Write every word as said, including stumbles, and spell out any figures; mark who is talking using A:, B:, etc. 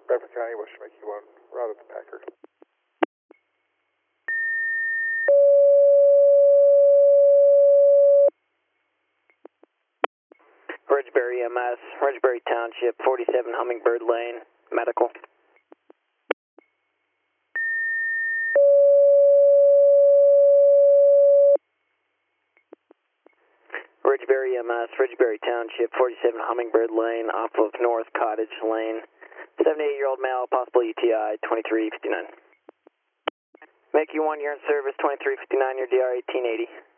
A: Bradford County, Western Make one, route at the Packard.
B: Ridgeberry M S, Ridgeberry Township, forty-seven Hummingbird Lane, medical. Ridgeberry M S, Ridgeberry Township, forty-seven Hummingbird Lane, off of North Cottage Lane. seventy-eight-year-old male, possible U T I, twenty-three fifty-nine. Make you one year in service, twenty-three fifty-nine, your D R eighteen eighty.